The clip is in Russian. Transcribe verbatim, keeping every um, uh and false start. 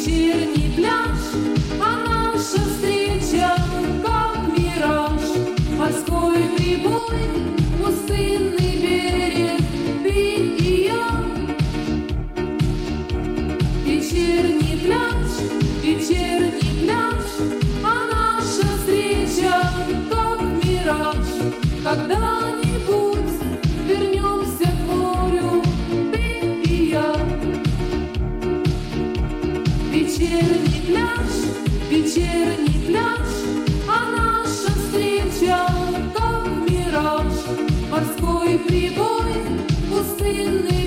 вечерний пляж, а наша встреча как мираж. Морской прибой, пустынный берег, ты и я. Вечерний пляж, вечерний пляж, а наша встреча как мираж. Когда-нибудь вернемся к морю, ты и я. Вечерний пляж, вечерний пляж, а наша встреча как мираж. Морской прибой, пустынный